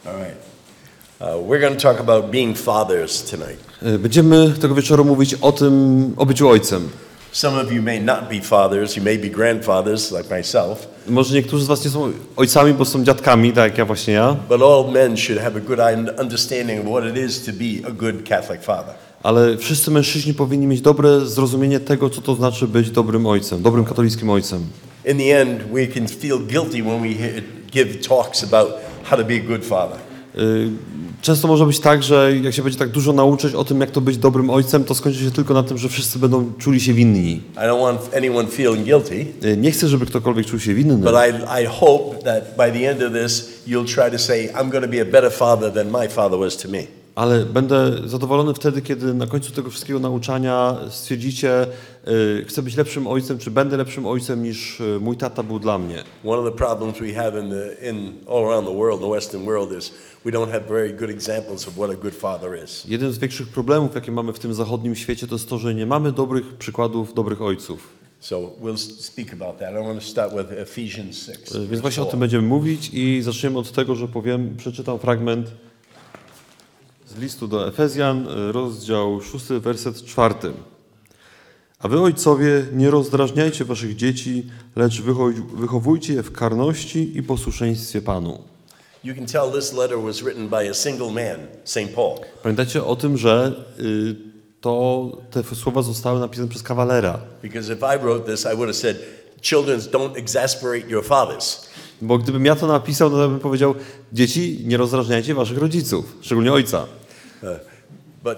All right. We're going to talk about being fathers tonight. Będziemy tego wieczoru mówić o byciu ojcem. Some of you may not be fathers, you may be grandfathers like myself. Może niektórzy z was nie są ojcami, bo są dziadkami, tak jak ja właśnie ja. But all men should have a good understanding of what it is to be a good Catholic father. Ale wszyscy mężczyźni powinni mieć dobre zrozumienie tego, co to znaczy być dobrym ojcem, dobrym katolickim ojcem. In the end, we can feel guilty when we give talks about how to be a good father. Często może być tak, że jak się będzie tak dużo nauczyć o tym, jak to być dobrym ojcem, to skończy się tylko na tym, że wszyscy będą czuli się winni. I don't want anyone feeling guilty. Nie chcę, żeby ktokolwiek czuł się winny. But I hope that by the end of this, you'll try to say, I'm going to be a better father than my father was to me. Ale będę zadowolony wtedy, kiedy na końcu tego wszystkiego nauczania stwierdzicie, chcę być lepszym ojcem, czy będę lepszym ojcem niż mój tata był dla mnie. One of the problems we have all around the world, the Western world, is we don't have very good examples of what a good father is. Jeden z większych problemów, jakie mamy w tym zachodnim świecie, to jest to, że nie mamy dobrych przykładów dobrych ojców. So we'll speak about that. I want to start with Ephesians 6. Więc właśnie o tym będziemy mówić i zaczniemy od tego, że przeczytam fragment z listu do Efezjan, rozdział 6, werset 4. A wy, ojcowie, nie rozdrażniajcie waszych dzieci, lecz wychowujcie je w karności i posłuszeństwie Panu. You can tell this letter was written by a single man, St. Paul. Pamiętajcie o tym, że te słowa zostały napisane przez kawalera. Because if I wrote this, I would have said, children, don't exasperate your fathers. Bo gdybym ja to napisał, to bym powiedział, dzieci, nie rozdrażniajcie waszych rodziców, szczególnie ojca. But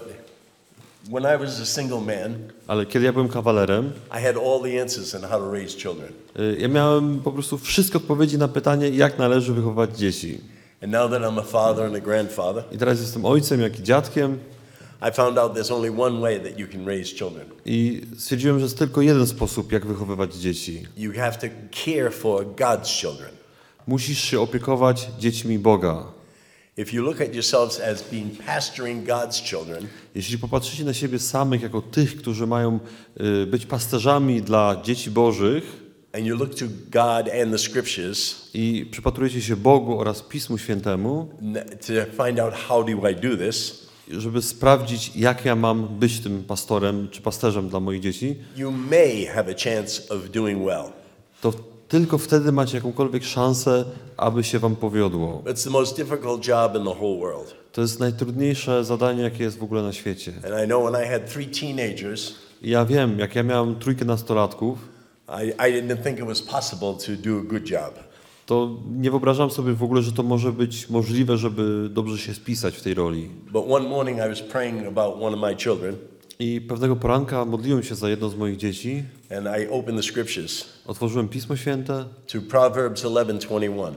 when I was a single man, Ale kiedy ja byłem kawalerem, I had all the answers on how to raise children. Ja miałem po prostu wszystkie odpowiedzi na pytanie, jak należy wychowywać dzieci. And now that I'm a father and a grandfather, I teraz jestem ojcem, jak i dziadkiem. I found out there's only one way that you can raise children. I stwierdziłem, że jest tylko jeden sposób, jak wychowywać dzieci. You have to care for God's children. Musisz się opiekować dziećmi Boga. If you look at yourselves as being pastoring God's children, Jeśli popatrzycie na siebie samych jako tych, którzy mają być pasterzami dla dzieci Bożych and you look to God and the Scriptures i przypatrujecie się Bogu oraz Pismu Świętemu, to find out how do I do this, żeby sprawdzić, jak ja mam być tym pastorem czy pasterzem dla moich dzieci, you may have a chance of doing well. to tylko wtedy macie jakąkolwiek szansę, aby się wam powiodło. It's the most difficult job in the whole world. To jest najtrudniejsze zadanie, jakie jest w ogóle na świecie. And I know when I had 3 teenagers, I ja wiem, jak ja miałem 3 nastolatków, I didn't think it was possible to do a good job. to nie wyobrażam sobie w ogóle, że to może być możliwe, żeby dobrze się spisać w tej roli. But one morning I was praying about one of my children, I pewnego poranka modliłem się za jedno z moich dzieci, and I opened the Scriptures otworzyłem Pismo Święte, to Proverbs 11:21.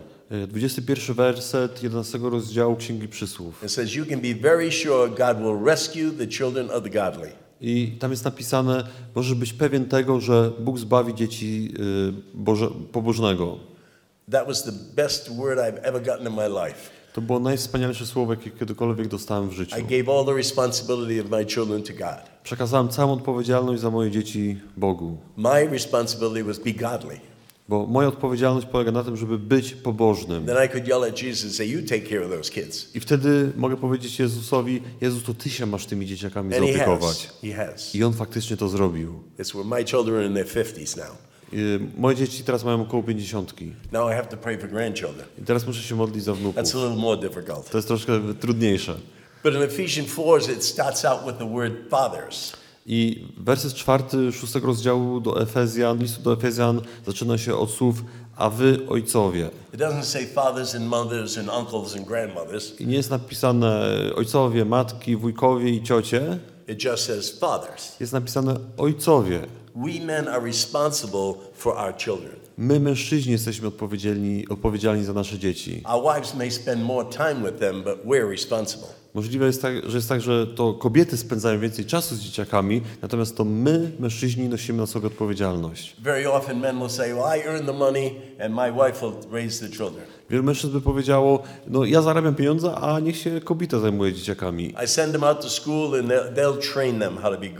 21 werset 11 rozdziału Księgi Przysłów. It says, you can be very sure God will rescue the children of the godly. I tam jest napisane, możesz być pewien tego, że Bóg zbawi dzieci pobożnego. That was the best word I've ever gotten in my life. To było najwspanialsze słowo, jakie kiedykolwiek dostałem w życiu. I gave all the responsibility of my children to God. Przekazałem całą odpowiedzialność za moje dzieci Bogu. My responsibility was be godly. Bo moja odpowiedzialność polega na tym, żeby być pobożnym. Then I could yell at Jesus and say, you take care of those kids. I wtedy mogę powiedzieć Jezusowi, Jezus, to Ty się masz tymi dzieciakami And zaopiekować. he has. I On faktycznie to zrobił. It's where my children are in their 50s now. Moje dzieci teraz mają około 50. Now I have to pray for grandchildren. I teraz muszę się modlić za wnuków. That's a little more difficult. To jest troszkę trudniejsze. But in Ephesians 4, it starts out with the word fathers. I werset 4, 6 rozdziału listu do Efezjan zaczyna się od słów, a wy ojcowie. It doesn't say fathers and mothers and uncles and grandmothers. I nie jest napisane ojcowie, matki, wujkowie i ciocie. It just says fathers. Jest napisane ojcowie. We men are responsible for our children. My, mężczyźni, jesteśmy odpowiedzialni za nasze dzieci. Our wives may spend more time with them, but we're responsible. Możliwe jest tak, że to kobiety spędzają więcej czasu z dzieciakami, natomiast to my, mężczyźni, nosimy na sobie odpowiedzialność. Very often men will say, well, I earn the money and my wife will raise the children. Wielu mężczyzn by powiedziało, no ja zarabiam pieniądze, a niech się kobieta zajmuje dzieciakami. I send them out to school and they'll train them how to be good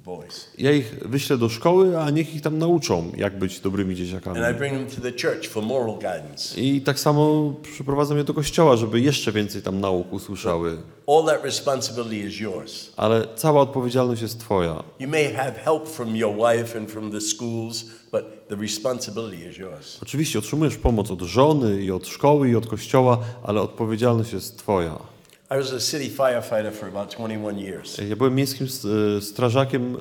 boys. Ja ich wyślę do szkoły, a niech ich tam nauczą, jak być dobrymi dzieciakami. And I bring them to the church for moral guidance. I tak samo przyprowadzam je do kościoła, żeby jeszcze więcej tam nauk usłyszały. All that responsibility is yours. Ale cała odpowiedzialność jest twoja. You may have help from your wife and from the schools, but the responsibility is yours. Oczywiście otrzymujesz pomoc od żony i od szkoły i od kościoła, ale odpowiedzialność jest twoja. I was a city firefighter for about 21 years. Ja byłem miejskim strażakiem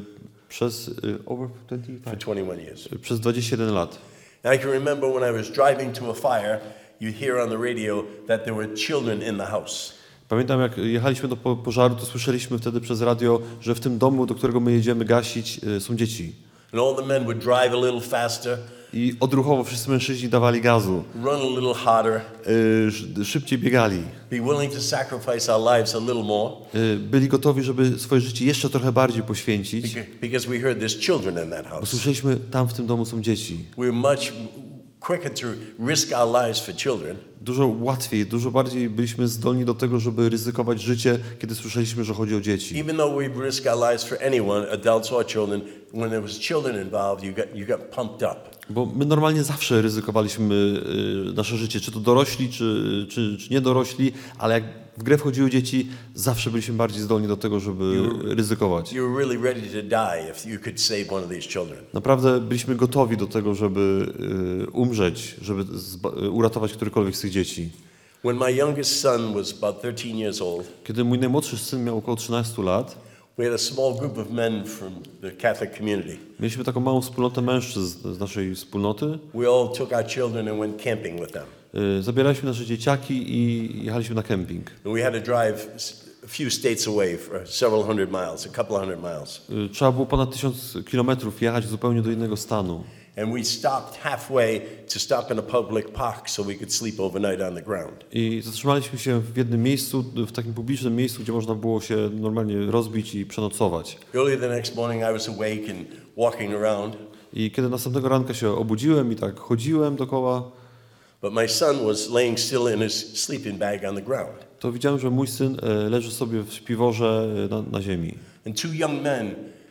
przez over 25, For 21 years. przez 21 lat. And I can remember when I was driving to a fire, you hear on the radio that there were children in the house. Pamiętam, jak jechaliśmy do pożaru, to słyszeliśmy wtedy przez radio, że w tym domu, do którego my jedziemy gasić, są dzieci. And all the men would drive a little faster, I odruchowo wszyscy mężczyźni dawali gazu, run a little harder, szybciej biegali. be willing to sacrifice our lives a little more Byli gotowi, żeby swoje życie jeszcze trochę bardziej poświęcić, because we heard there's children in that bo house. słyszeliśmy, tam w tym domu są dzieci. We're much quicker to risk our lives for children Dużo łatwiej, dużo bardziej byliśmy zdolni do tego, żeby ryzykować życie, kiedy słyszeliśmy, że chodzi o dzieci. even though we risk our lives for anyone, adults or children. When there was children involved, you got pumped up. Bo my normalnie zawsze ryzykowaliśmy nasze życie, czy to dorośli, czy niedorośli, ale jak w grę wchodziły dzieci, zawsze byliśmy bardziej zdolni do tego, żeby ryzykować. You were really ready to die if you could save one of these children. Naprawdę byliśmy gotowi do tego, żeby umrzeć, żeby uratować którykolwiek z tych dzieci. When my youngest son was about 13 years old, Kiedy mój najmłodszy syn miał około 13 lat, we had a small group of men from the Catholic community. mieliśmy taką małą wspólnotę mężczyzn z naszej wspólnoty. We all took our children and went camping with them. Zabieraliśmy nasze dzieciaki i jechaliśmy na kemping. And we had to drive a few states away for several hundred miles, a couple hundred miles. Trzeba było ponad 1000 kilometrów jechać zupełnie do innego stanu. And we stopped halfway to stop in a public park so we could sleep overnight on the ground. I zatrzymaliśmy się w jednym miejscu, w takim publicznym miejscu, gdzie można było się normalnie rozbić i przenocować. Early the next morning I was awake and walking around, I kiedy następnego ranka się obudziłem i tak chodziłem dookoła, but my son was laying still in his sleeping bag on the ground. to widziałem, że mój syn leży sobie w śpiworze na ziemi. And two young men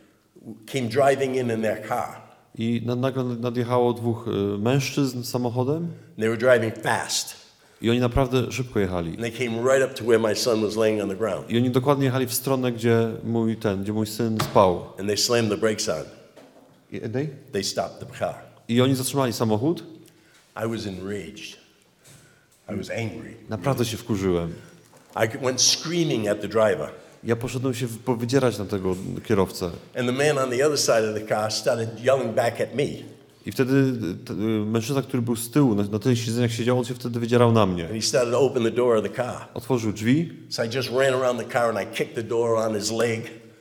came driving in their car. I nagle nadjechało dwóch mężczyzn samochodem They were driving fast. i oni naprawdę szybko jechali. And they came right up to where my son was laying on the ground. I oni dokładnie jechali w stronę, gdzie mój syn spał. And they slammed the brakes on. I They stopped the car. oni zatrzymali samochód. I was enraged. I was angry. Naprawdę się wkurzyłem. I went screaming at the driver. Ja poszedłem się powydzierać na tego kierowcę. And the man on the other side of the car started yelling back at me. I wtedy mężczyzna, który był z tyłu, na tych siedzeniach siedział, on się wtedy wydzierał na mnie. And he started to open the door of the car. Otworzył drzwi So I just ran around the car and I kicked the door on his leg.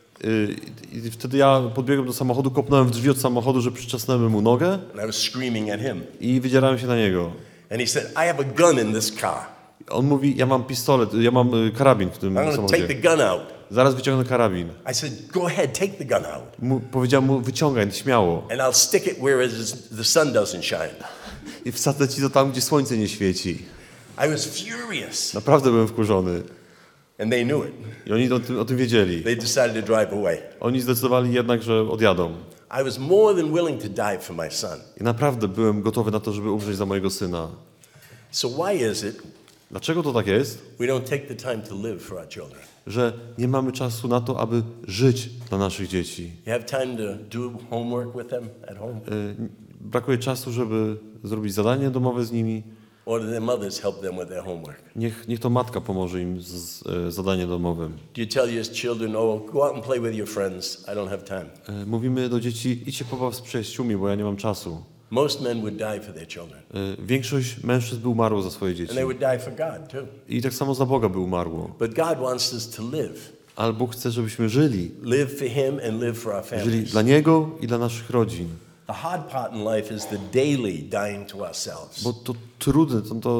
i wtedy ja podbiegłem do samochodu, kopnąłem w drzwi od samochodu, że przyczasnąłem mu nogę And I was screaming at him. i wydzierałem się na niego. And he said, I have a gun in this car. On mówi, ja mam pistolet, ja mam karabin w tym I'm going to take the samochodzie. gun out. Zaraz wyciągnę karabin. I said, go ahead, take the gun out. Powiedziałem mu, wyciągaj, śmiało. And I'll stick it where the sun doesn't shine. I wsadzę ci to tam, gdzie słońce nie świeci. I was furious. Naprawdę byłem wkurzony. And they knew it. I oni o tym wiedzieli. They decided to drive away. Oni zdecydowali jednak, że odjadą. I was more than willing to die for my son. I naprawdę byłem gotowy na to, żeby umrzeć za mojego syna. So why is it Dlaczego to tak jest? we don't take the time to live for our children? Że nie mamy czasu na to, aby żyć dla naszych dzieci. You have time to do homework with them at home? Brakuje czasu, żeby zrobić zadanie domowe z nimi. Or do their mothers help them with their homework? Niech to matka pomoże im z zadaniem domowym. Do you tell your children, oh, go out and play with your friends. I don't have time. Mówimy do dzieci, idź się pobaw z przyjaciółmi, bo ja nie mam czasu. Most men would die for their children. Większość mężczyzn by umarło za swoje dzieci. And they would die for God too. I tak samo za Boga by umarło. But God wants us to live. Ale Bóg chce, żebyśmy żyli. Live for Him and live for our Żyli families. dla Niego i dla naszych rodzin. The hard part in life is the daily dying to ourselves. Bo to trudne,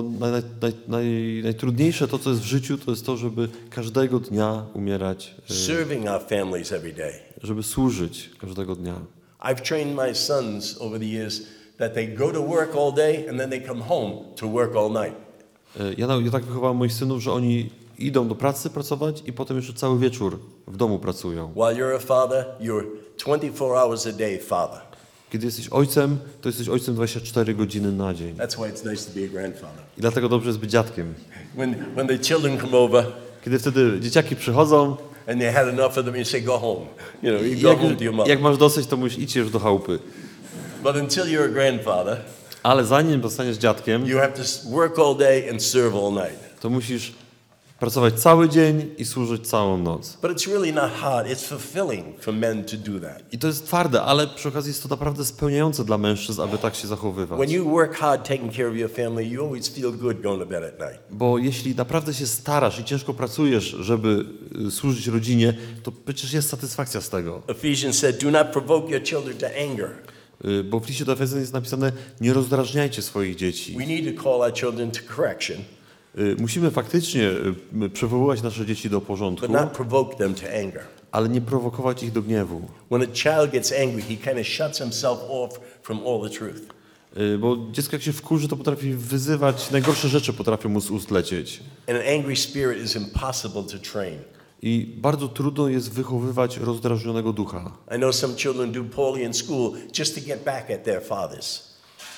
najtrudniejsze to, co jest w życiu, to jest to, żeby każdego dnia umierać, Serving our families every day. żeby służyć każdego dnia. I've trained my sons over the years that they go to work all day and then they come home to work all night. Ja tak wychowałem moich synów, że oni idą do pracy pracować i potem jeszcze cały wieczór w domu pracują. While you're a father, you're 24 hours a day father. Kiedy jesteś ojcem, to jesteś ojcem 24 godziny na dzień. That's why it's nice to be a grandfather. I dlatego dobrze jest być dziadkiem. When the children come over Kiedy wtedy dzieciaki przychodzą, and they had enough of them, you say, go home. You i go home to your mother. jak masz dosyć, to musisz iść już do chałupy. But until you're a grandfather, Ale zanim zostaniesz dziadkiem, you have to work all day and serve all night. to musisz pracować cały dzień i służyć całą noc. But it's really not hard. It's fulfilling for men to do that. I to jest twarde, ale przy okazji jest to naprawdę spełniające dla mężczyzn, aby tak się zachowywać. When you work hard taking care of your family, you always feel good going to bed at night. Bo jeśli naprawdę się starasz i ciężko pracujesz, żeby służyć rodzinie, to przecież jest satysfakcja z tego. Ephesians said, do not provoke your children to anger. Bo w liście do Efezjan jest napisane, nie rozdrażniajcie swoich dzieci. We need to call our children to correction, Musimy faktycznie przywoływać nasze dzieci do porządku, but not provoke them to anger. ale nie prowokować ich do gniewu. When a child gets angry, he kind of shuts himself off from all the truth. Bo dziecko jak się wkurzy, to potrafi wyzywać, najgorsze rzeczy potrafią mu z ust lecieć. And an angry spirit is impossible to train. I bardzo trudno jest wychowywać rozdrażnionego ducha. I know some children do poorly in school just to get back at their fathers.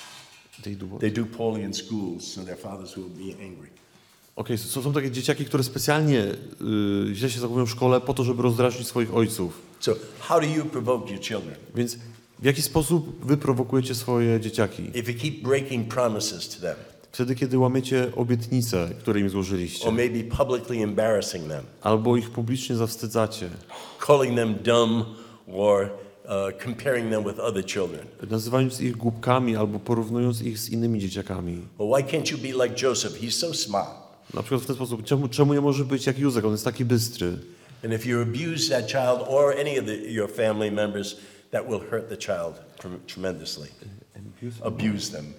They do poorly in school, so their fathers will be angry. Okej, są takie dzieciaki, które specjalnie źle się zachowują w szkole po to, żeby rozdrażnić swoich ojców. So how do you provoke your children? Więc w jaki sposób wy prowokujecie swoje dzieciaki? If you keep breaking promises to them, Wtedy, kiedy łamiecie obietnice, które im złożyliście, or maybe publicly embarrassing them, albo ich publicznie zawstydzacie, calling them dumb, or comparing them with other children. nazywając ich głupkami albo porównując ich z innymi dzieciakami. Well, why can't you be like Joseph? He's so smart. Na przykład w ten sposób, czemu nie może być jak Józef, on jest taki bystry. And if you abuse that child or any of your family members, that will hurt the child tremendously. Abuse them.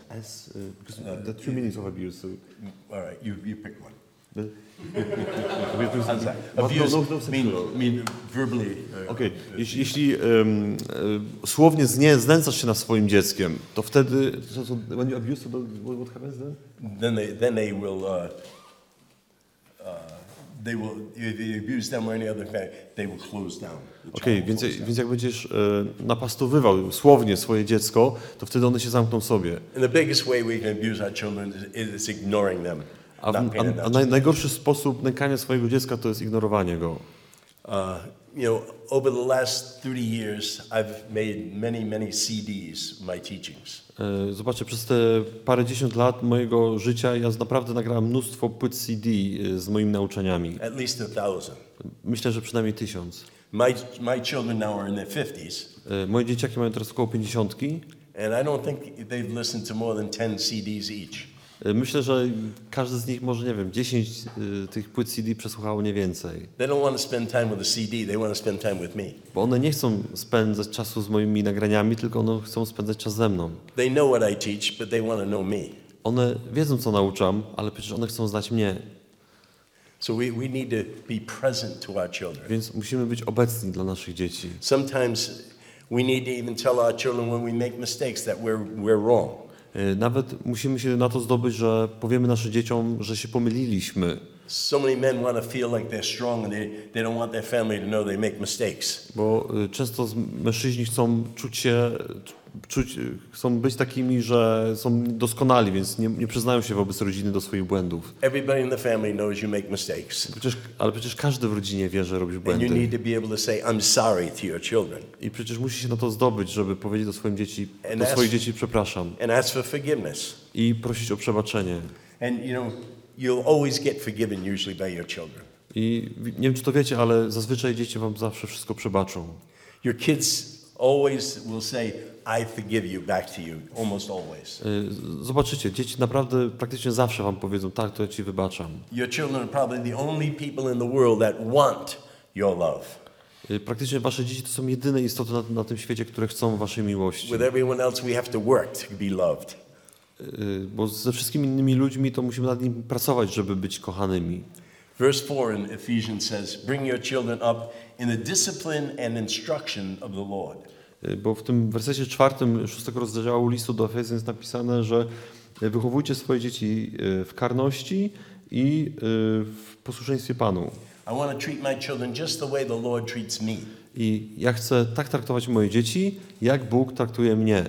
The 3 minutes of abuse. So. All right, you pick one. No, Abuse no, mean verbally. Okej, jeśli słownie znęcasz się nad swoim dzieckiem, to wtedy, when you abuse, to what happens then? Then they will. If you abuse them or any other family, they will close down. Okej, więc jak będziesz napastowywał słownie swoje dziecko, to wtedy one się zamkną sobie. And the biggest way we can abuse our children is ignoring them. A najgorszy sposób nękania swojego dziecka to jest ignorowanie go. Over the last 30 years, I've made many CDs, my teachings. Zobaczcie, przez te parędziesiąt lat mojego życia ja naprawdę nagrałem mnóstwo płyt CD z moimi nauczaniami. At least 1,000. Myślę, że przynajmniej 1000. My children now are in their 50s, Moje dzieciaki mają teraz około 50. and I don't think they've listened to more than 10 CDs each. Myślę, że każdy z nich może, nie wiem, 10 tych płyt CD przesłuchało, nie więcej. They don't want to spend time with a CD, they want to spend time with me. Bo one nie chcą spędzać czasu z moimi nagraniami, tylko one chcą spędzać czas ze mną. They know what I teach, but they want to know me. One wiedzą, co nauczam, ale przecież one chcą znać mnie. So we need to be present to our children. Więc musimy być obecni dla naszych dzieci. Sometimes we need to even tell our children when we make mistakes that we're wrong. Nawet musimy się na to zdobyć, że powiemy naszym dzieciom, że się pomyliliśmy. So many men want to feel like they're strong and they don't want their family to know they make mistakes. Bo często mężczyźni chcą chcą być takimi, że są doskonali, więc nie przyznają się wobec rodziny do swoich błędów. Everybody in the family knows you make mistakes. Ale przecież każdy w rodzinie wie, że robisz And you błędy. need to be able to say, I'm sorry to your children. I przecież musi się na to zdobyć, żeby powiedzieć do swoich dzieci przepraszam And ask for forgiveness. i prosić o przebaczenie. And you'll always get forgiven usually by your children. I nie wiem, czy to wiecie, ale zazwyczaj dzieci wam zawsze wszystko przebaczą. Your kids always will say, I forgive you back to you, almost always. Zobaczycie, dzieci naprawdę praktycznie zawsze wam powiedzą, tak, to ja ci wybaczam. Your children are probably the only people in the world that want your love. Praktycznie wasze dzieci to są jedyne istoty na tym świecie, które chcą waszej miłości. With everyone else we have to work to be loved. Bo ze wszystkimi innymi ludźmi to musimy nad nimi pracować, żeby być kochanymi. Verse 4 in Ephesians says, bring your children up in the discipline and instruction of the Lord. Bo w tym wersecie 4, 6 rozdziału listu do Efezjan jest napisane, że wychowujcie swoje dzieci w karności i w posłuszeństwie Panu. I want to treat my children just the way the Lord treats me. I ja chcę tak traktować moje dzieci, jak Bóg traktuje mnie.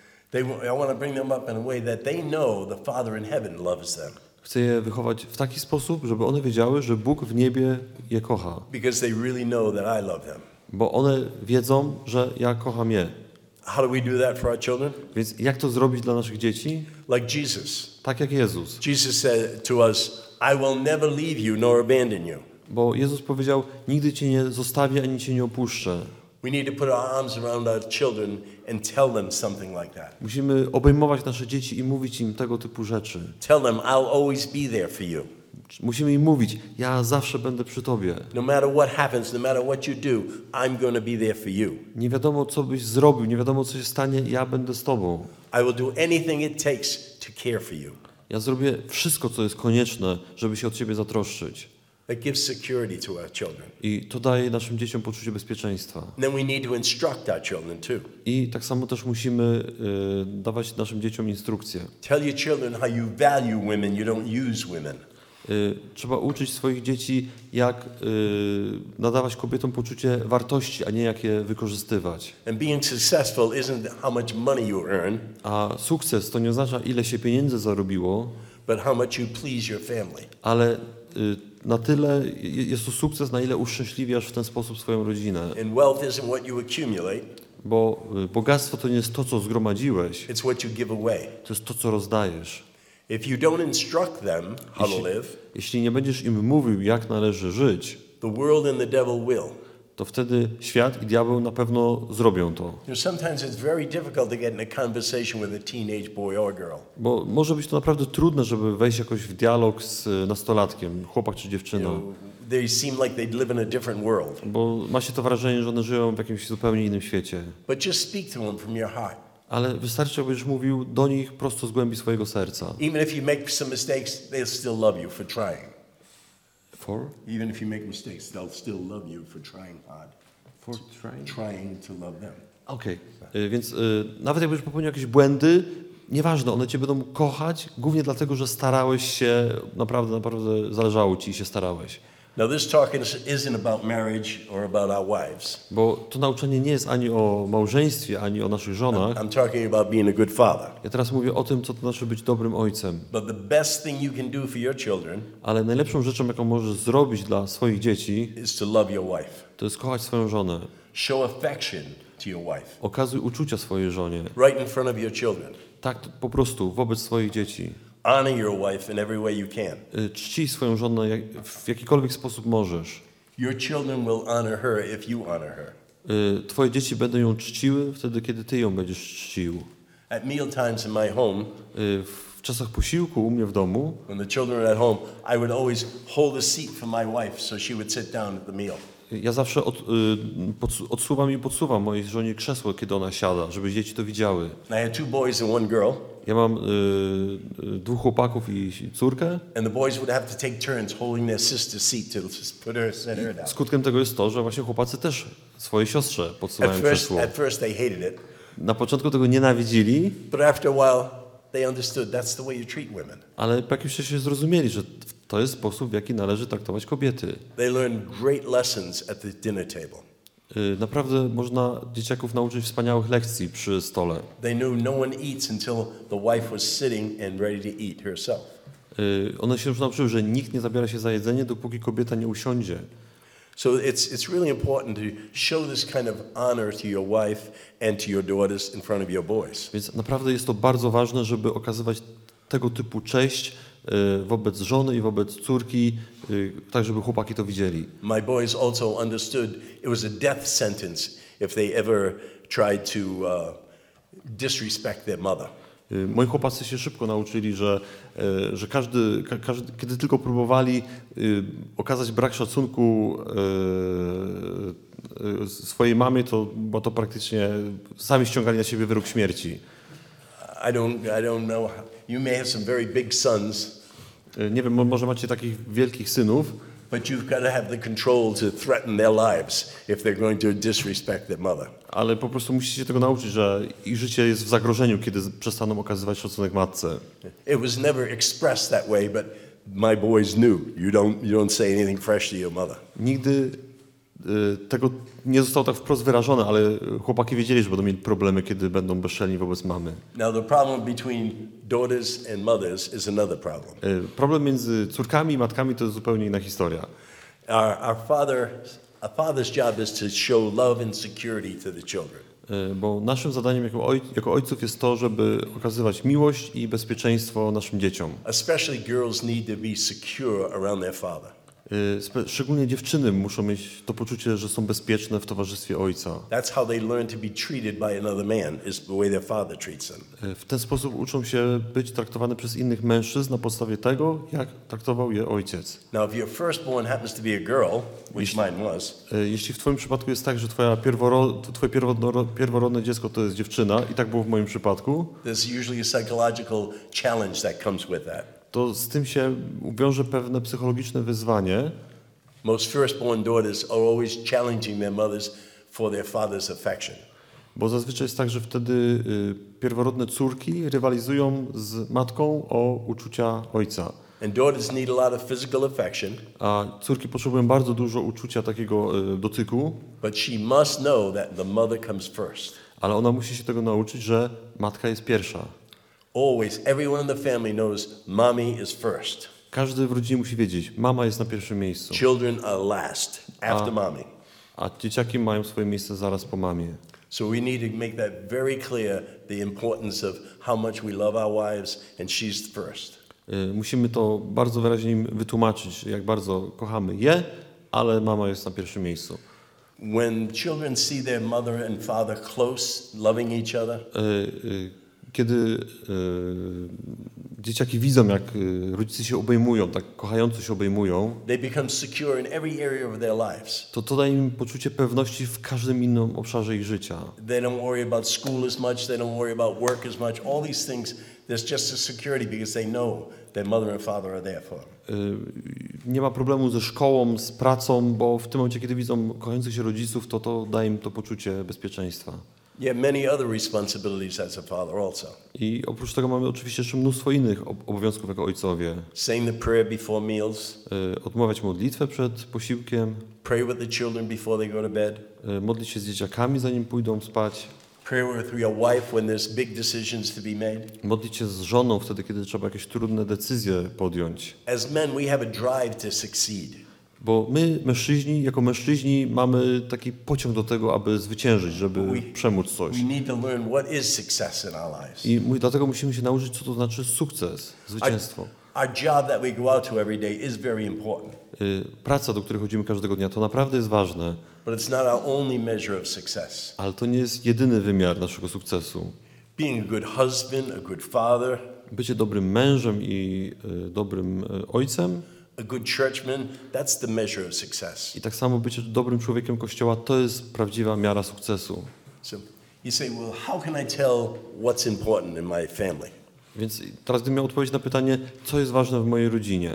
I want to bring them up in a way that they know the Father in heaven loves them. Chcę je wychować w taki sposób, żeby one wiedziały, że Bóg w niebie je kocha. Because they really know that I love them. Bo one wiedzą, że ja kocham je. How do we do that for our children? Więc jak to zrobić dla naszych dzieci? Like Jesus. Tak jak Jezus. Jesus said to us, I will never leave you nor abandon you. Bo Jezus powiedział, nigdy Cię nie zostawię, ani Cię nie opuszczę. We need to put our arms around our children and tell them something like that. Musimy obejmować nasze dzieci i mówić im tego typu rzeczy. Tell them, I'll always be there for you. Musimy im mówić, ja zawsze będę przy Tobie. No matter what happens, no matter what you do, I'm going to be there for you. Nie wiadomo, co byś zrobił, nie wiadomo, co się stanie, ja będę z Tobą. I will do anything it takes to care for you. Ja zrobię wszystko, co jest konieczne, żeby się o Ciebie zatroszczyć. That gives security to our children. I to daje naszym dzieciom poczucie bezpieczeństwa. And then we need to instruct our children too. I tak samo też musimy dawać naszym dzieciom instrukcje. Tell your children how you value women, you don't use women. Trzeba uczyć swoich dzieci, jak nadawać kobietom poczucie wartości, a nie jak je wykorzystywać. And being successful isn't how much money you earn, A sukces to nie oznacza, ile się pieniędzy zarobiło, but how much you please your family. ale na tyle jest to sukces, na ile uszczęśliwiasz w ten sposób swoją rodzinę. And wealth isn't what you accumulate, Bo bogactwo to nie jest to, co zgromadziłeś, it's what you give away. to jest to, co rozdajesz. If you don't instruct them how to live, Jeśli nie będziesz im mówił, jak należy żyć, the world and the devil will. to wtedy świat i diabeł na pewno zrobią to. Sometimes it's very difficult to get in a conversation with a teenage boy or girl. Bo może być to naprawdę trudne, żeby wejść jakoś w dialog z nastolatkiem, chłopak czy dziewczyna. They seem like they live in a different world. Bo ma się to wrażenie, że one żyją w jakimś zupełnie innym świecie. But just speak to them from your heart. Ale wystarczy, abyś mówił do nich prosto z głębi swojego serca. Even if you make some mistakes, they'll still love you for trying. For? Even if you make mistakes, they'll still love you for trying hard. For trying? Trying to love them. Okej. Więc nawet jakbyś popełnił jakieś błędy, nieważne, one cię będą kochać, głównie dlatego, że starałeś się, naprawdę zależało ci i się starałeś. Now this talk isn't about marriage or about our wives. Bo to nauczanie nie jest ani o małżeństwie, ani o naszych żonach. I'm talking about being a good father. Ja teraz mówię o tym, co to znaczy być dobrym ojcem. But the best thing you can do for your children Ale najlepszą rzeczą, jaką możesz zrobić dla swoich dzieci, is to love your wife. to jest kochać swoją żonę. Show affection to your wife. Okazuj uczucia swojej żonie. Right in front of your children. Tak po prostu, wobec swoich dzieci. Honor your wife in every way you can. Czcij swoją żonę w jakikolwiek sposób możesz. Your children will honor her if you honor her. Twoje dzieci będą ją czciły wtedy, kiedy ty ją będziesz czcił. At meal times in my home, W czasach posiłku u mnie w domu, when the children are at home, I would always hold a seat for my wife so she would sit down at the meal. ja zawsze odsuwam i podsuwam mojej żonie krzesło, kiedy ona siada, żeby dzieci to widziały. I had 2 boys and 1 girl, Ja mam 2 chłopaków i córkę. and the boys would have to take turns holding their sister's seat to just set her down. Skutkiem tego jest to, że właśnie chłopacy też swojej siostrze podsuwają krzesło. At first they hated it, Na początku tego nienawidzili, but after a while they understood that's the way you treat women. ale po jakimś czasie zrozumieli, że to jest sposób, w jaki należy traktować kobiety. They learned great lessons at the dinner table. Naprawdę można dzieciaków nauczyć wspaniałych lekcji przy stole. They knew no one eats until the wife was sitting and ready to eat herself. One się już nauczyły, że nikt nie zabiera się za jedzenie, dopóki kobieta nie usiądzie. So it's really important to show this kind of honor to your wife and to your daughters in front of your boys. Więc naprawdę jest to bardzo ważne, żeby okazywać tego typu cześć wobec żony i wobec córki, tak żeby chłopaki to widzieli. My boys also understood it was a death sentence if they ever tried to disrespect their mother. Moi chłopacy się szybko nauczyli, że każdy, kiedy tylko próbowali okazać brak szacunku swojej mamie, to bo to praktycznie sami ściągali na siebie wyrok śmierci. I don't know. You may have some very big sons, Nie wiem, może macie takich wielkich synów, but you've got to have the control to threaten their lives if they're going to disrespect their mother. ale po prostu musicie się tego nauczyć, że ich życie jest w zagrożeniu, kiedy przestaną okazywać szacunek matce. It was never expressed that way, but my boys knew you don't say anything fresh to your mother. Nigdy tego nie zostało tak wprost wyrażone, ale chłopaki wiedzieli, że będą mieli problemy, kiedy będą bezczelni wobec mamy. Now the problem between daughters and mothers is another problem. Problem między córkami i matkami to jest zupełnie inna historia. Our father's job is to show love and security to the children. Bo naszym zadaniem jako ojców jest to, żeby okazywać miłość i bezpieczeństwo naszym dzieciom. Especially girls need to be secure around their father. Szczególnie dziewczyny muszą mieć to poczucie, że są bezpieczne w towarzystwie ojca. That's how they learn to be treated by another man, is the way their father treats them. W ten sposób uczą się być traktowane przez innych mężczyzn na podstawie tego, jak traktował je ojciec. Now, if your firstborn happens to be a girl, which mine was, Jeśli w twoim przypadku jest tak, że twoje pierworodne dziecko to jest dziewczyna, i tak było w moim przypadku, there's usually a psychological challenge that comes with that. to z tym się wiąże pewne psychologiczne wyzwanie. Most firstborn daughters are always challenging their mothers for their father's affection. Bo zazwyczaj jest tak, że wtedy pierworodne córki rywalizują z matką o uczucia ojca. And daughters need a lot of physical affection, A córki potrzebują bardzo dużo uczucia takiego dotyku, but she must know that the mother comes first. ale ona musi się tego nauczyć, że matka jest pierwsza. Always, everyone in the family knows mommy is first. Każdy w rodzinie musi wiedzieć, mama jest na pierwszym miejscu, Children are last, after mommy. a dzieciaki mają swoje miejsce zaraz po mamie. So we need to make that very clear, the importance of how much we love our wives, and she's first. Musimy to bardzo wyraźnie im wytłumaczyć, jak bardzo kochamy je, ale mama jest na pierwszym miejscu. When children see their mother and father close, loving each other, Kiedy dzieciaki widzą, jak rodzice się obejmują, tak kochająco się obejmują, they become secure in every area of their lives. to daje im poczucie pewności w każdym innym obszarze ich życia. They don't worry about school as much, they don't worry about work as much. All these things, there's just a security because they know their mother and father are there for them. Nie ma problemu ze szkołą, z pracą, bo w tym momencie, kiedy widzą kochających się rodziców, to daje im to poczucie bezpieczeństwa. You have many other responsibilities as a father also. I oprócz tego mamy oczywiście jeszcze mnóstwo innych obowiązków jako ojcowie. Saying the prayer before meals, Odmawiać modlitwę przed posiłkiem, pray with the children before they go to bed, modlić się z dzieciakami, zanim pójdą spać, pray with your wife when there's big decisions to be made. modlić się z żoną wtedy, kiedy trzeba jakieś trudne decyzje podjąć. As men, we have a drive to succeed. Bo my, mężczyźni, jako mężczyźni mamy taki pociąg do tego, aby zwyciężyć, żeby przemóc coś. We need to learn what is success in our lives. I dlatego musimy się nauczyć, co to znaczy sukces, zwycięstwo. Our job that we go out to every day is very important, Praca, do której chodzimy każdego dnia, to naprawdę jest ważne, but it's not our only measure of success. ale to nie jest jedyny wymiar naszego sukcesu. Being a good husband, a good father, Bycie dobrym mężem i dobrym ojcem a good churchman, that's the measure of success. i tak samo bycie dobrym człowiekiem Kościoła, to jest prawdziwa miara sukcesu. So you say, well, how can I tell what's important in my family? Więc teraz gdybym miał odpowiedzieć na pytanie, co jest ważne w mojej rodzinie.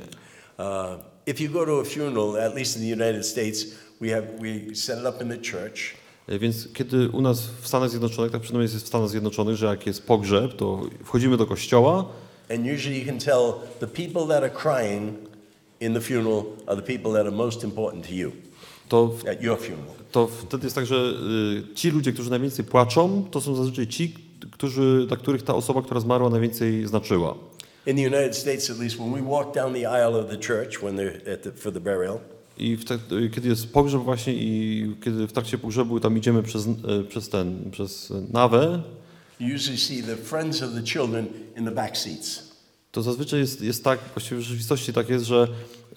If you go to a funeral, at least in the United States, we set it up in the church. Więc kiedy u nas w Stanach Zjednoczonych, tak przynajmniej jest w Stanach Zjednoczonych, że jak jest pogrzeb, to wchodzimy do kościoła And usually you can tell the people that are crying in the funeral are the people that are most important to you at your funeral. to wtedy jest tak, że ci ludzie, którzy najwięcej płaczą, to są zazwyczaj ci, dla których ta osoba, która zmarła, najwięcej znaczyła. In the United States, at least, when we walk down the aisle of the church when they're for the burial, I kiedy jest pogrzeb właśnie i kiedy w trakcie pogrzebu tam idziemy przez nawę, you usually see the friends of the children in the back seats. to zazwyczaj jest tak, właściwie w rzeczywistości tak jest, że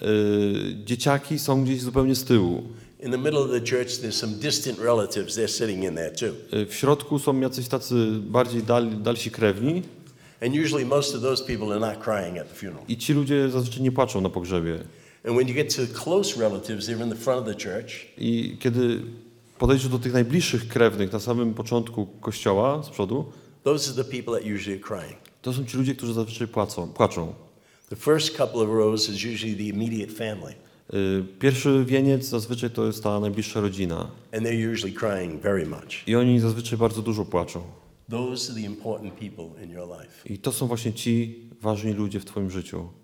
dzieciaki są gdzieś zupełnie z tyłu. In the middle of the church, there's some distant relatives. They're sitting in there too. W środku są jacyś tacy bardziej dalsi krewni And usually most of those people are not crying at the funeral. i ci ludzie zazwyczaj nie płaczą na pogrzebie. And when you get to close relatives, they're in the front of the church. I kiedy podejdziesz do tych najbliższych krewnych na samym początku kościoła, z przodu, Those are the people that usually are crying. to są ci ludzie, którzy zazwyczaj płaczą. The first couple of rows is usually the immediate family. Pierwszy wieniec zazwyczaj to jest ta najbliższa rodzina. And they're usually crying very much. I oni zazwyczaj bardzo dużo płaczą. Those are the important people in your life. I to są właśnie ci ważni ludzie w twoim życiu.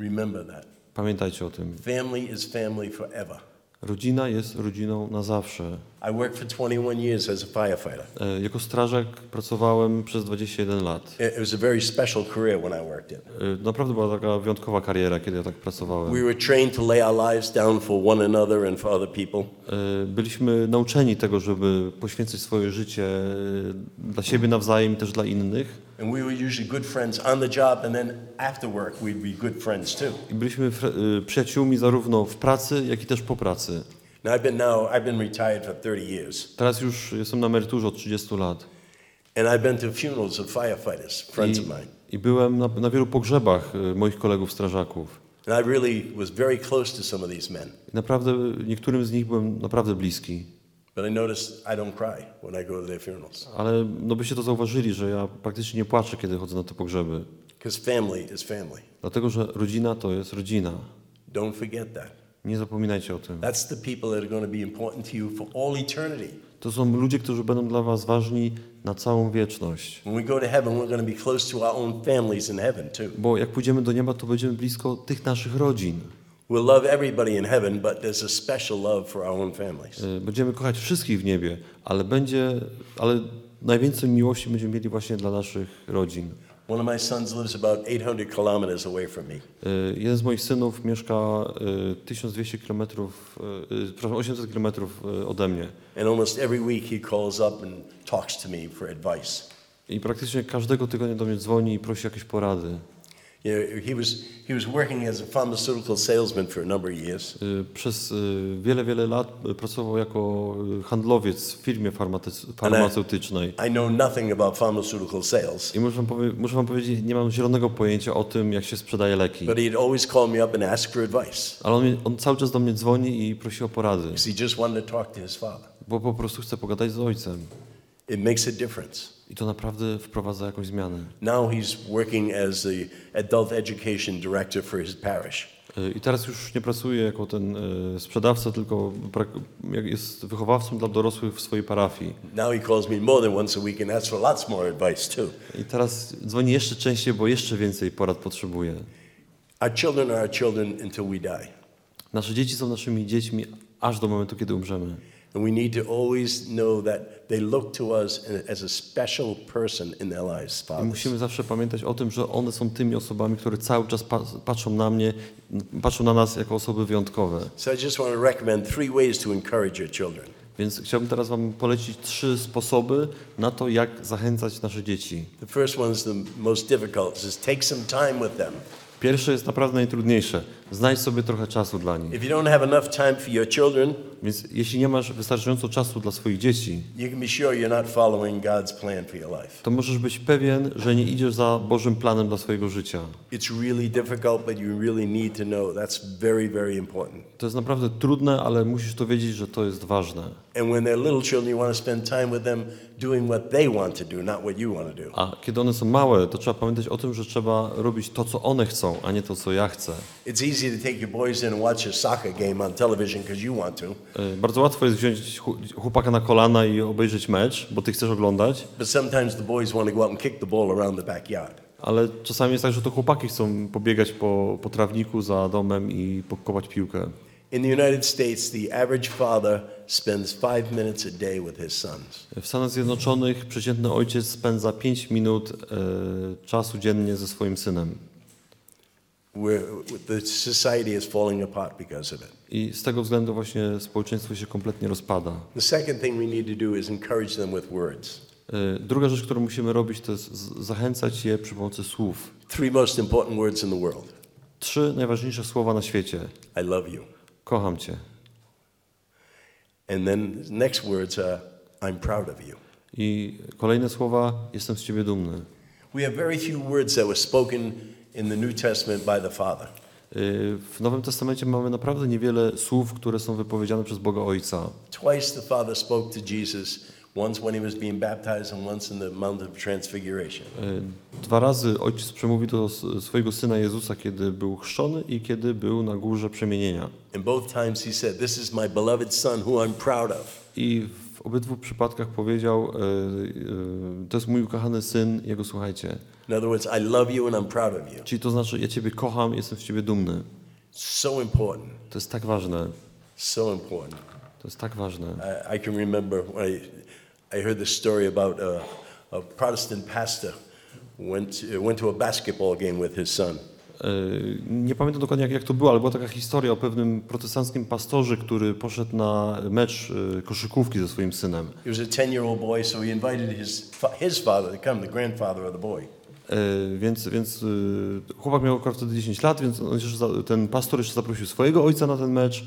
Remember that. Pamiętajcie o tym. Family is family forever. Rodzina jest rodziną na zawsze. I worked for 21 years as a firefighter. Jako strażak pracowałem przez 21 lat. It was a very special career when I worked it. Naprawdę była taka wyjątkowa kariera, kiedy ja tak pracowałem. We were trained to lay our lives down for one another and for other people. Byliśmy nauczeni tego, żeby poświęcić swoje życie dla siebie nawzajem i też dla innych. And we were usually good friends on the job, and then after work we'd be good friends too. I byliśmy przyjaciółmi zarówno w pracy, jak i też po pracy. Now I've been retired for 30 years. Teraz już jestem na emeryturze od 30 lat. And I've been to funerals of firefighters, friends of mine. I byłem na wielu pogrzebach moich kolegów strażaków. And I really was very close to some of these men. I naprawdę niektórym z nich byłem naprawdę bliski. But I noticed I don't cry when I go to their funerals. Ale no byście to zauważyli, że ja praktycznie nie płaczę, kiedy chodzę na te pogrzeby. Because family is family. Dlatego, że rodzina to jest rodzina. Don't forget that. Nie zapominajcie o tym. That's the people that are going to be important to you for all eternity. To są ludzie, którzy będą dla was ważni na całą wieczność. When we go to heaven, we're going to be close to our own families in heaven too. Bo jak pójdziemy do nieba, to będziemy blisko tych naszych rodzin. We'll love everybody in heaven, but there's a special love for our own families. Będziemy kochać wszystkich w niebie, ale najwięcej miłości będziemy mieli właśnie dla naszych rodzin. One of my sons lives about 800 kilometers away from me. Jeden z moich synów mieszka 1200 kilometrów, 800 kilometrów ode mnie. And almost every week he calls up and talks to me for advice. I praktycznie każdego tygodnia do mnie dzwoni i prosi jakieś porady. You know, he was working as a pharmaceutical salesman for a number of years. Przez wiele lat pracował jako handlowiec w firmie farmaceutycznej. I know nothing about pharmaceutical sales. I muszę wam powiedzieć, nie mam zielonego pojęcia o tym, jak się sprzedaje leki. But he'd always call me up and ask for advice. Ale on cały czas do mnie dzwoni i prosi o porady. Because he just wanted to talk to his father. Bo po prostu chce pogadać z ojcem. It makes a difference. I to naprawdę wprowadza jakąś zmianę. Now he's working as the adult education director for his parish. I teraz już nie pracuje jako ten sprzedawca, tylko jest wychowawcą dla dorosłych w swojej parafii. Now he calls me more than once a week and asks for lots more advice too. I teraz dzwoni jeszcze częściej, bo jeszcze więcej porad potrzebuje. Our children are our children until we die. Nasze dzieci są naszymi dziećmi aż do momentu, kiedy umrzemy. And we need to always know that they look to us as a special person in their lives, I fathers. musimy zawsze pamiętać o tym, że one są tymi osobami, które cały czas patrzą na nas jako osoby wyjątkowe. So I just want to recommend 3 ways to encourage your children. Więc chciałbym teraz wam polecić 3 sposoby na to, jak zachęcać nasze dzieci. The first one is the most difficult, is take some time with them. Pierwsze jest naprawdę najtrudniejsze. Znajdź sobie trochę czasu dla nich. If you don't have enough time for your children, Więc jeśli nie masz wystarczająco czasu dla swoich dzieci, you can be sure you're not following God's plan for your life. to możesz być pewien, że nie idziesz za Bożym planem dla swojego życia. It's really difficult, but you really need to know that's very, very important. To jest naprawdę trudne, ale musisz to wiedzieć, że to jest ważne. And when they're little children, you want to spend time with them doing what they want to do, not what you want to do. A kiedy one są małe, to trzeba pamiętać o tym, że trzeba robić to, co one chcą, a nie to, co ja chcę. It's easy to take your boys in and watch a soccer game on television because you want to. Bardzo łatwo jest wziąć chłopaka na kolana i obejrzeć mecz, bo ty chcesz oglądać, But sometimes the boys want to go out and kick the ball around the backyard. ale czasami jest tak, że to chłopaki chcą pobiegać po trawniku za domem i pokopać piłkę. In the United States, the average father spends 5 minutes a day with his sons. W Stanach Zjednoczonych przeciętny ojciec spędza 5 minut czasu dziennie ze swoim synem. The society is falling apart because of it. I z tego względu właśnie społeczeństwo się kompletnie rozpada. The second thing we need to do is encourage them with words. Druga rzecz, którą musimy robić, to jest zachęcać je przy pomocy słów. 3 most important words in the world. 3 najważniejsze słowa na świecie. I love you. Kocham cię. And then the next words are, I'm proud of you. I kolejne słowa, jestem z ciebie dumny. We have very few words that were spoken in the New Testament by the Father. W Nowym Testamencie mamy naprawdę niewiele słów, które są wypowiedziane przez Boga Ojca. Twice the Father spoke to Jesus, once when he was being baptized and once in the Mount of Transfiguration. 2 razy Ojciec przemówił do swojego Syna Jezusa, kiedy był chrzczony i kiedy był na górze przemienienia. And both times he said, this is my beloved son who I'm proud of. I w w obydwu przypadkach powiedział, to jest mój ukochany syn, jego słuchajcie. In other words, I love you and I'm proud of you. Czyli to znaczy, ja Ciebie kocham, jestem z Ciebie dumny. So important. To jest tak ważne. So important. To jest tak ważne. I can remember when I heard the story about a Protestant pastor went to a basketball game with his son. Nie pamiętam dokładnie jak to było, ale była taka historia o pewnym protestanckim pastorze, który poszedł na mecz koszykówki ze swoim synem. He was a 10-year-old boy, so he invited his father to come, the grandfather of the boy. Więc chłopak miał akurat wtedy 10 lat, więc ten pastor jeszcze zaprosił swojego ojca na ten mecz.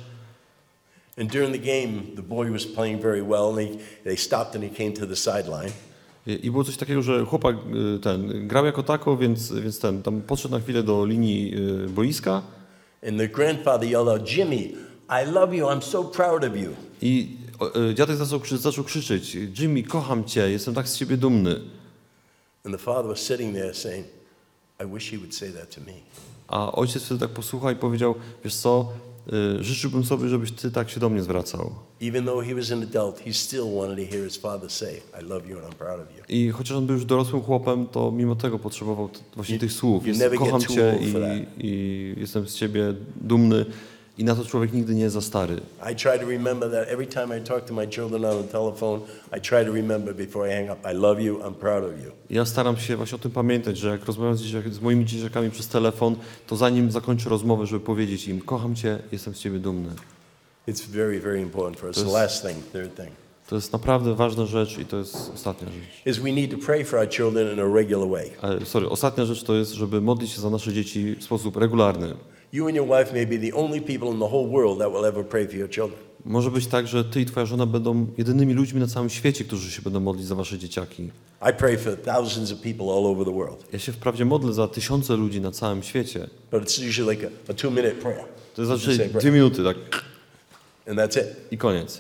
And during the game, the boy was playing very well, and they stopped and he came to the sideline. I było coś takiego, że chłopak ten grał jako tako, więc ten tam podszedł na chwilę do linii boiska. And the grandfather yelled out, "Jimmy, I love you. I'm so proud of you." I dziadek zaczął krzyczeć: Jimmy, kocham cię, jestem tak z ciebie dumny. And the father was sitting there saying, "I wish he would say that to me." A ojciec wtedy tak posłuchał i powiedział: wiesz co, życzyłbym sobie, żebyś ty tak się do mnie zwracał. Even though he was an adult, he still wanted to hear his father say, "I love you and I'm proud of you." I chociaż on był już dorosłym chłopem, to mimo tego potrzebował właśnie tych słów. Kocham get too cię old for that. i jestem z ciebie dumny. I na to człowiek nigdy nie jest za stary. I try to remember that every time I talk to my children on the telephone, I try to remember before I hang up, I love you, I'm proud of you. Ja staram się właśnie o tym pamiętać, że jak rozmawiam z moimi dzieciakami przez telefon, to zanim zakończę rozmowę, żeby powiedzieć im: kocham cię, jestem z ciebie dumny. It's very, very important for us. The last thing, third thing, To jest naprawdę ważna rzecz i to jest ostatnia rzecz. is we need to pray for our children in a regular way. Ostatnia rzecz to jest, żeby modlić się za nasze dzieci w sposób regularny. You and your wife may be the only people in the whole world that will ever pray for your children. Może być tak, że ty i twoja żona będą jedynymi ludźmi na całym świecie, którzy się będą modlić za wasze dzieciaki. I pray for thousands of people all over the world. Ja się wprawdzie modlę za tysiące ludzi na całym świecie. But it's usually like a 2-minute prayer. To Just znaczy say 2 prayer. minuty, tak, And that's it. i koniec.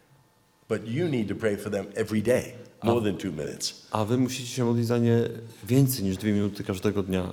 But you need to pray for them every day, more than 2 minutes. A wy musicie się modlić za nie więcej niż 2 minuty każdego dnia.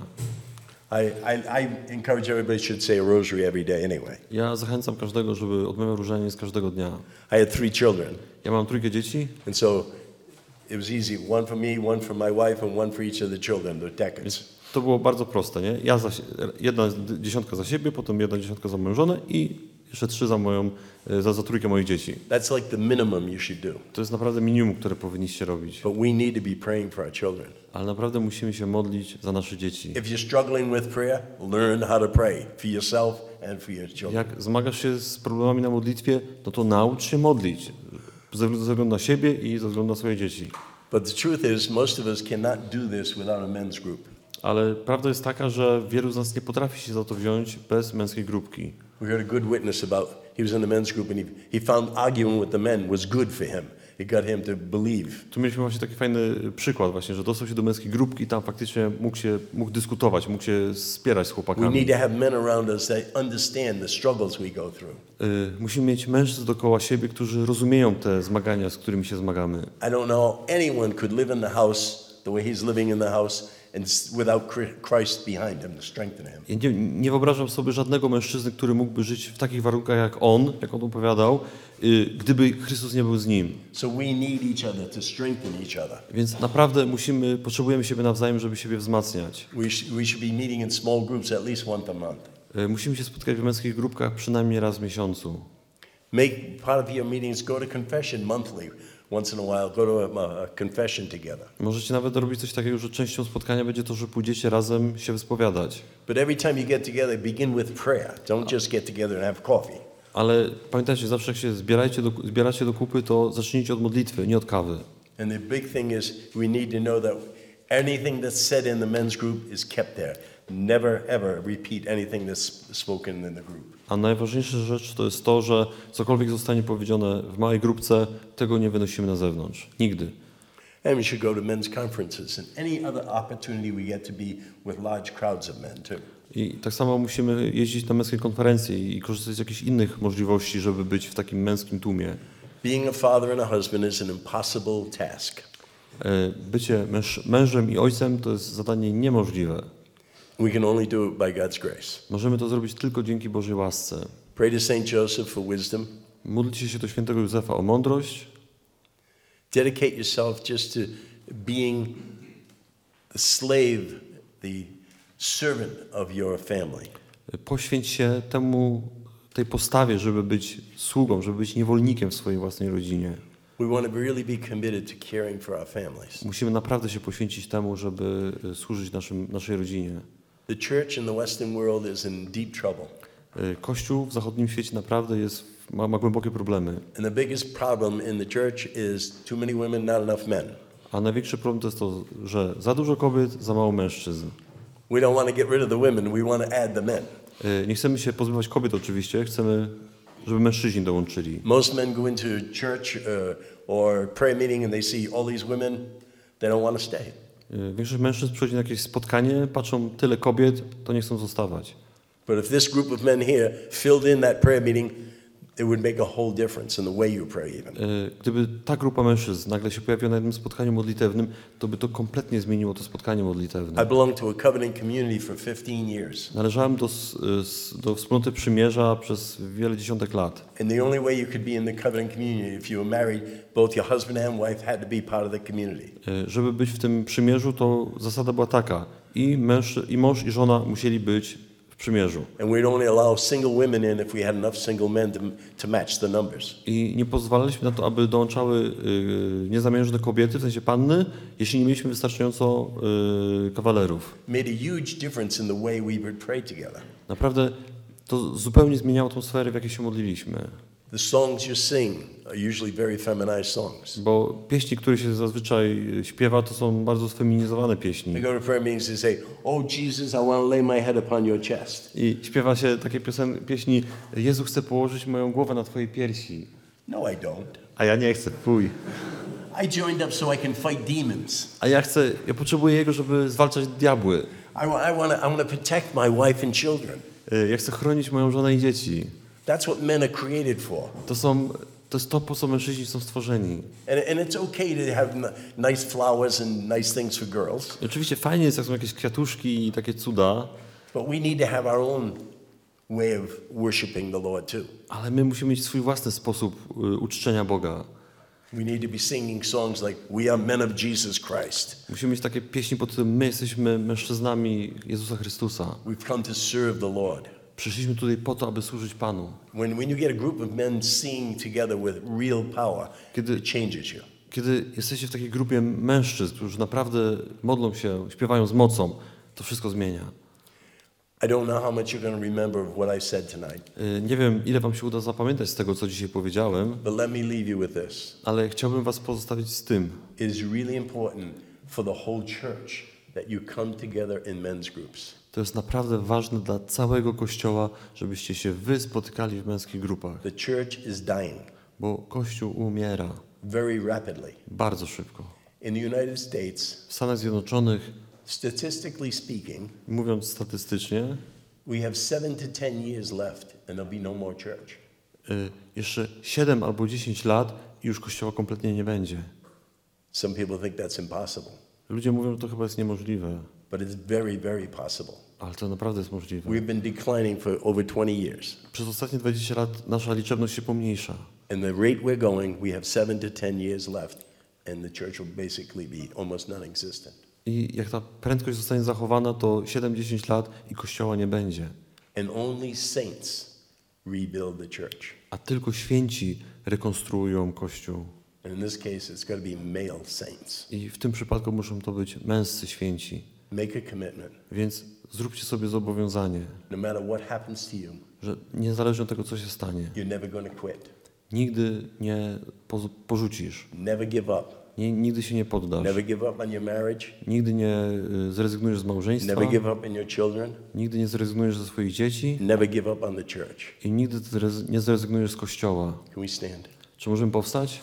I encourage everybody should say a rosary every day anyway. Ja zachęcam każdego, żeby odmawiał różaniec każdego dnia. I had 3 children, Ja mam 3 dzieci, and so it was easy. One for me, one for my wife, and one for each of the children, the decades. to było bardzo proste, nie? Jedna dziesiątka za siebie, potem jedna dziesiątka za moją żonę i jeszcze 3 za moją, za 3 moich dzieci. That's like the minimum you should do. To jest naprawdę minimum, które powinniście robić. But we need to be praying for our children. Ale naprawdę musimy się modlić za nasze dzieci. If you're struggling with prayer, learn how to pray for yourself and for your children. Jak zmagasz się z problemami na modlitwie, no to naucz się modlić. Ze względu na siebie i ze względu na swoje dzieci. But the truth is, most of us cannot do this without a men's group. Ale prawda jest taka, że wielu z nas nie potrafi się za to wziąć bez męskiej grupki. We heard a good witness about, he was in the men's group and he found arguing with the men was good for him. It got him to believe. Tu mieliśmy właśnie taki fajny przykład właśnie, że dostał się do męskiej grupki i tam faktycznie mógł dyskutować, mógł się spierać z We chłopakami. need to have men around us that understand the struggles we go through. Musimy mieć mężczyzn dookoła siebie, którzy rozumieją te zmagania, z którymi się zmagamy. I don't know how anyone could live in the house the way he's living in the house and without Christ behind him to strengthen him. Ja nie wyobrażam sobie żadnego mężczyzny, który mógłby żyć w takich warunkach jak on opowiadał, gdyby Chrystus nie był z nim. So we need each other to strengthen each other. Więc naprawdę potrzebujemy siebie nawzajem, żeby siebie wzmacniać. We should be meeting in small groups at least once a month. Musimy się spotkać w męskich grupkach przynajmniej raz w miesiącu. Make part of your meetings go to confession monthly. Once in a while, go to a confession together. Możecie nawet robić coś takiego, że częścią spotkania będzie to, że pójdziecie razem się wyspowiadać. But every time you get together, begin with prayer. Don't just get together and have coffee. Ale pamiętajcie, zawsze jak się zbieracie do kupy, to zacznijcie od modlitwy, nie od kawy. And the big thing is we need to know that anything that's said in the men's group is kept there. Never ever repeat anything that's spoken in the group. A najważniejsza rzecz to jest to, że cokolwiek zostanie powiedziane w małej grupce, tego nie wynosimy na zewnątrz. Nigdy. And we should go to men's conferences and any other opportunity we get to be with large crowds of men too. I tak samo musimy jeździć na męskie konferencje i korzystać z jakichś innych możliwości, żeby być w takim męskim tłumie. Being a father and a husband is an impossible task. Bycie mężem i ojcem to jest zadanie niemożliwe. We can only do it by God's grace. Możemy to zrobić tylko dzięki Bożej łasce. Pray to Saint Joseph for wisdom. Módlcie się do świętego Józefa o mądrość Dedicate yourself just to being the slave, the servant of your family. Poświęć się tej postawie, żeby być sługą, żeby być niewolnikiem w swojej własnej rodzinie. We want to really be committed to caring for our families. Musimy naprawdę się poświęcić temu, żeby służyć naszej rodzinie. The church in the Western world is in deep trouble. Kościół w zachodnim świecie naprawdę ma głębokie problemy. And the biggest problem in the church is too many women, not enough men. A największy problem to jest to, że za dużo kobiet, za mało mężczyzn. We don't want to get rid of the women, we want to add the men. Nie chcemy się pozbywać kobiet oczywiście, chcemy, żeby mężczyźni dołączyli. Most men go into church or prayer meeting and they see all these women, they don't want to stay. Większość mężczyzn przychodzi na jakieś spotkanie, patrzą tyle kobiet, to nie chcą zostawać. But if this group of men here filled in that prayer meeting, it would make a whole difference in the way you pray even. Gdyby ta grupa mężczyzn nagle się pojawiła na jednym spotkaniu modlitewnym, to by to kompletnie zmieniło to spotkanie modlitewne. I belonged to a covenant community for 15 years. Należałem do wspólnoty przymierza przez wiele dziesiątek lat. And the only way you could be in the covenant community, if you were married, both your husband and wife had to be part of the community. Żeby być w tym przymierzu, to zasada była taka: i mąż i żona musieli być w przymierzu. And we'd only allow single women in if we had enough single men to match the numbers. I nie pozwalaliśmy na to, aby dołączały niezamężne kobiety, w sensie panny, jeśli nie mieliśmy wystarczająco kawalerów. Made a huge difference in the way we would pray together. Naprawdę to zupełnie zmieniało tą sferę, w jakiej się modliliśmy. The songs you sing are usually very feminized songs. Bo pieśni, które się zazwyczaj śpiewa, to są bardzo sfeminizowane pieśni. We go to prayer meetings and say, "Oh Jesus, I want to lay my head upon your chest." I śpiewa się takie pieśni: Jezu, chcę położyć moją głowę na twojej piersi. No, I don't. A ja nie chcę, fuj. I joined up so I can fight demons. A ja potrzebuję Jego, żeby zwalczać diabły. I want to protect my wife and children. Ja chcę chronić moją żonę i dzieci. That's what men are created for. To jest to, po co mężczyźni są stworzeni. And it's okay to have nice flowers and nice things for girls. I oczywiście fajnie jest, jak są jakieś kwiatuszki i takie cuda, But we need to have our own way of worshiping the Lord too. ale my musimy mieć swój własny sposób uczczenia Boga. We need to be singing songs like "We are men of Jesus Christ." Musimy mieć takie pieśni pod tytułem: My jesteśmy mężczyznami Jezusa Chrystusa. We've come to serve the Lord. Przyszliśmy tutaj po to, aby służyć Panu. When you get a group of men singing together with real power, it changes you. Kiedy jesteście w takiej grupie mężczyzn, którzy naprawdę modlą się, śpiewają z mocą, to wszystko zmienia. I don't know how much you're going to remember of what I said tonight, Nie wiem, ile wam się uda zapamiętać z tego, co dzisiaj powiedziałem, but let me leave you with this. ale chciałbym was pozostawić z tym. It is really important for the whole church that you come together in men's groups. To jest naprawdę ważne dla całego Kościoła, żebyście się wy spotykali w męskich grupach, The church is dying bo Kościół umiera very rapidly. bardzo szybko. In the United States, W Stanach Zjednoczonych, statistically speaking, mówiąc statystycznie, we have 7 to 10 years left and there'll be no more church. jeszcze 7 albo 10 lat i już Kościoła kompletnie nie będzie. Some people think that's impossible, Ludzie mówią, że to chyba jest niemożliwe, but it's very, very possible. ale to naprawdę jest możliwe. We've been declining for over 20 years. Przez ostatnie 20 lat nasza liczebność się pomniejsza. And the rate we're going, we have 7 to 10 years left, and the church will basically be almost non-existent. I jak ta prędkość zostanie zachowana, to 7-10 lat i Kościoła nie będzie. And only saints rebuild the church. A tylko święci rekonstruują Kościół. And in this case, it's got to be male saints. I w tym przypadku muszą to być męscy święci. Make a commitment. Więc zróbcie sobie zobowiązanie, No matter what happens to you, że niezależnie od tego, co się stanie, you're never going to quit. nigdy nie porzucisz. Never give up. Nigdy się nie poddasz. Never give up on your marriage. Nigdy nie zrezygnujesz z małżeństwa. Never give up on your children. Nigdy nie zrezygnujesz ze swoich dzieci. Never give up on the church. I nigdy nie zrezygnujesz z Kościoła. Can we stand? Czy możemy powstać?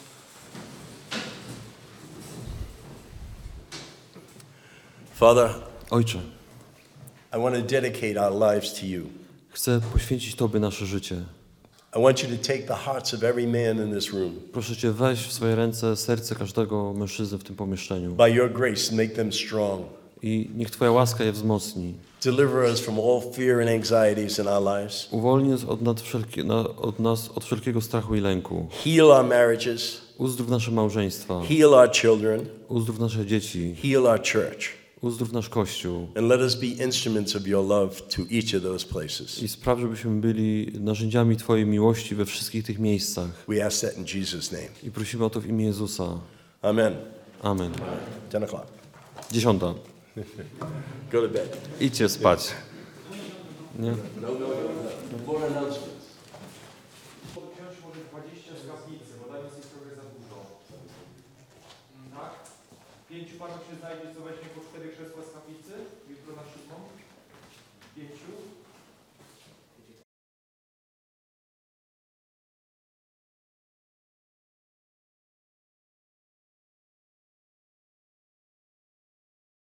Father, Ojcze, I want to dedicate our lives to you. chcę poświęcić Tobie nasze życie. I want you to take the hearts of every man in this room. Proszę Cię, weź w swoje ręce serce każdego mężczyzny w tym pomieszczeniu. By your grace, make them strong. I niech Twoja łaska je wzmocni. Deliver us from all fear and anxieties in our lives. Uwolnij nas od wszelkiego strachu i lęku. Heal our marriages. Uzdrów nasze małżeństwa, heal our children, uzdrów nasze dzieci, heal our church, uzdrów nasz Kościół and let us be instruments of your love to each of those places. i spraw, żebyśmy byli narzędziami Twojej miłości we wszystkich tych miejscach. We ask that in Jesus' name. I prosimy o to w imię Jezusa. Amen. Amen. 10:00. 10. Go to bed. Idźcie spać. Nie? More announcements. Wziąć może 20 z kaplicy, bo dla nas jest trochę za dużo. Tak? 5 panów się znajdzie, co weźmie po 4 krzesła z kaplicy? Jutro na 7?